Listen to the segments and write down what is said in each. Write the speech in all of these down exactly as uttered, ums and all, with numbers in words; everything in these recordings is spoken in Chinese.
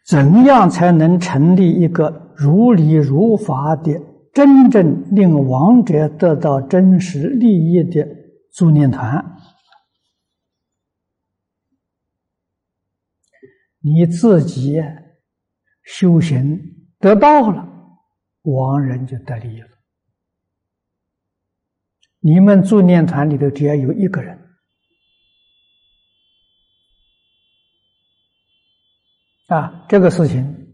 怎样才能成立一个如理如法的真正令亡者得到真实利益的助念团？你自己修行得到了，亡人就得利益了。你们助念团里头只要有一个人啊，这个事情，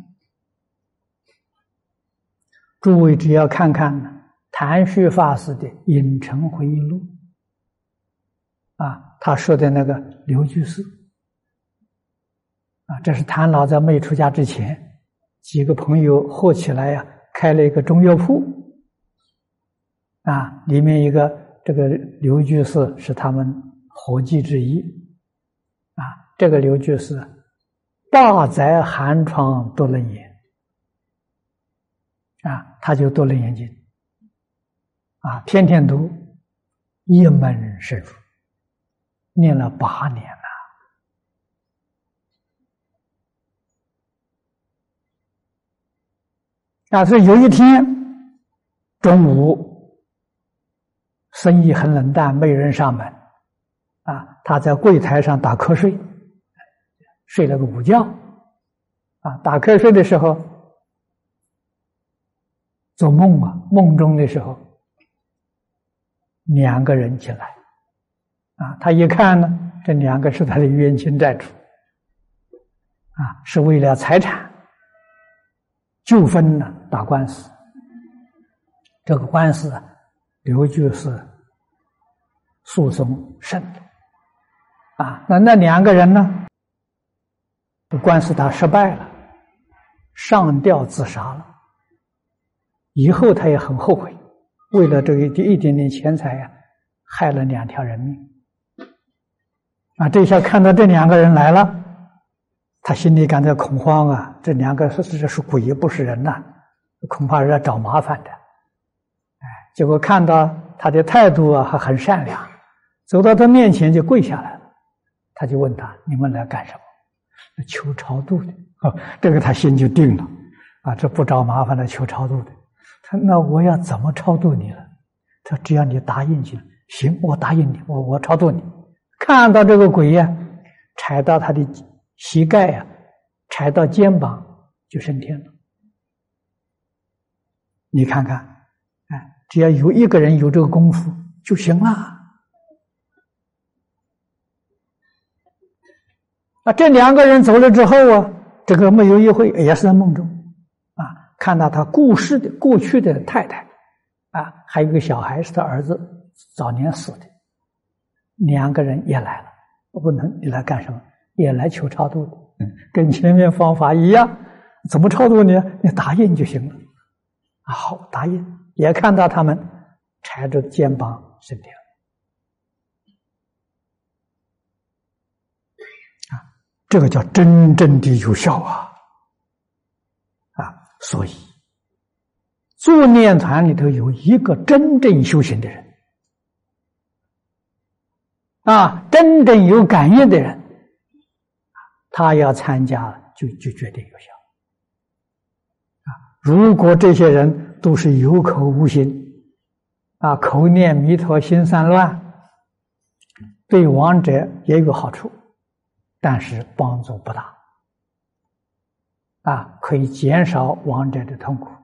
诸位只要看看呢，谭旭法师的《影城回忆录》啊，他说的那个刘居士啊，这是谭老在没出家之前，几个朋友合起来呀、啊，开了一个中药铺啊，里面一个这个刘居士是他们伙计之一啊，这个刘居士大灾寒窗多楞严啊，他就多楞严经啊，天天读，一门深入，念了八年了啊。所以有一天中午生意很冷淡，没有人上门啊，他在柜台上打瞌睡，睡了个午觉啊，打瞌睡的时候做梦啊，梦中的时候两个人进来啊，他一看呢，这两个是他的冤亲债主啊，是为了财产纠纷呢打官司。这个官司啊，刘居士诉讼胜啊，那那两个人呢，官司打失败了，上吊自杀了。以后他也很后悔，为了这个一点点钱财呀、啊，害了两条人命。啊，这下看到这两个人来了，他心里感到恐慌啊！这两个是这是鬼，不是人呐、啊，恐怕是要找麻烦的。哎，结果看到他的态度啊，还很善良，走到他面前就跪下来了。他就问他：“你们来干什么？”求超度的。哦，这个他心就定了啊，这不找麻烦的，求超度的。他那我要怎么超度你了？他只要你答应去，行，我答应你，我我超度你。看到这个鬼呀、啊，踩到他的膝盖呀、啊，踩到肩膀就升天了。你看看，哎，只要有一个人有这个功夫就行了。啊，这两个人走了之后啊，这个没有一会也是在梦中啊，看到他故世的过去的太太啊，还有一个小孩是他儿子早年死的，两个人也来了。不能，你来干什么？也来求超度的，嗯，跟前面方法一样。怎么超度呢？你答应就行了。啊，好，答应。也看到他们踩着肩膀升天了。这个叫真正的有效啊！啊，所以助念团里头有一个真正修行的人，啊，真正有感应的人，他要参加就就决定有效。啊，如果这些人都是有口无心，啊，口念弥陀心散乱，对亡者也有好处。但是帮助不大，啊，可以减少亡者的痛苦。